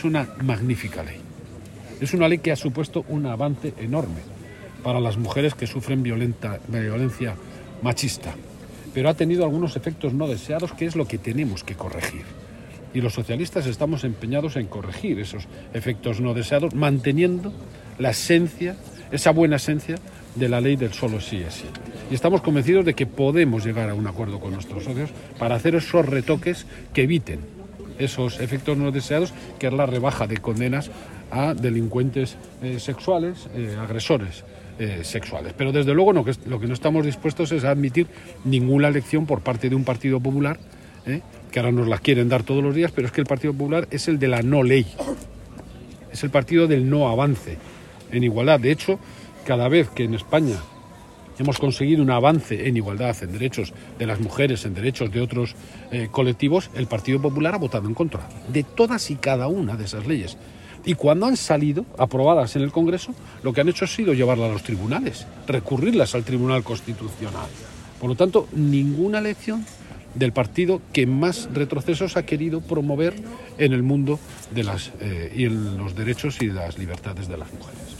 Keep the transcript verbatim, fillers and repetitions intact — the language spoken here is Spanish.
Es una magnífica ley. Es una ley que ha supuesto un avance enorme para las mujeres que sufren violenta, violencia machista, pero ha tenido algunos efectos no deseados, que es lo que tenemos que corregir. Y los socialistas estamos empeñados en corregir esos efectos no deseados, manteniendo la esencia, esa buena esencia de la ley del solo sí es sí. Y estamos convencidos de que podemos llegar a un acuerdo con nuestros socios para hacer esos retoques que eviten esos efectos no deseados, que es la rebaja de condenas a delincuentes eh, sexuales, eh, agresores eh, sexuales. Pero desde luego no, que lo que no estamos dispuestos es a admitir ninguna lección por parte de un Partido Popular, eh, que ahora nos la quieren dar todos los días, pero es que el Partido Popular es el de la no ley, es el partido del no avance en igualdad. De hecho, cada vez que en España hemos conseguido un avance en igualdad, en derechos de las mujeres, en derechos de otros eh, colectivos, el Partido Popular ha votado en contra de todas y cada una de esas leyes. Y cuando han salido aprobadas en el Congreso, lo que han hecho ha sido llevarlas a los tribunales, recurrirlas al Tribunal Constitucional. Por lo tanto, ninguna lección del partido que más retrocesos ha querido promover en el mundo de las, eh, y en los derechos y las libertades de las mujeres.